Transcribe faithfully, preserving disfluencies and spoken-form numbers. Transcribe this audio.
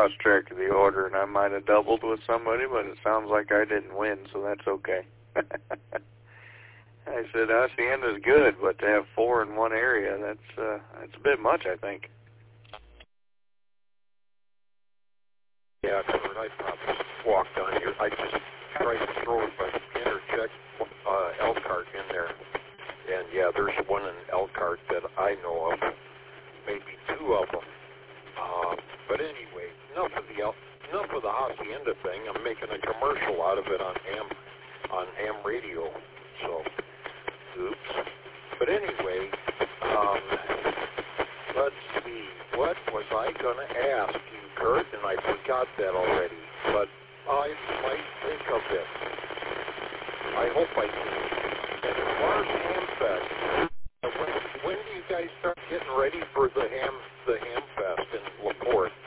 lost track of the order, and I might have doubled with somebody, but it sounds like I didn't win, so that's okay. I said Hacienda's good, but to have four in one area, that's uh, that's a bit much, I think. Yeah, Kurt, I probably walked on here. I just tried to throw it, but interject uh, Elkhart in there. And, yeah, there's one in Elkhart that I know of, maybe two of them. Uh, but anyway, enough of the El- enough of the Hacienda thing. I'm making a commercial out of it on ham on ham radio. So, oops. But anyway, um, let's see. What was I going to ask you, Kurt? And I forgot that already. But I might think of it. I hope I do. And as far as Ham Fest, when, when do you guys start getting ready for the Ham the Ham Fest in LaPorte?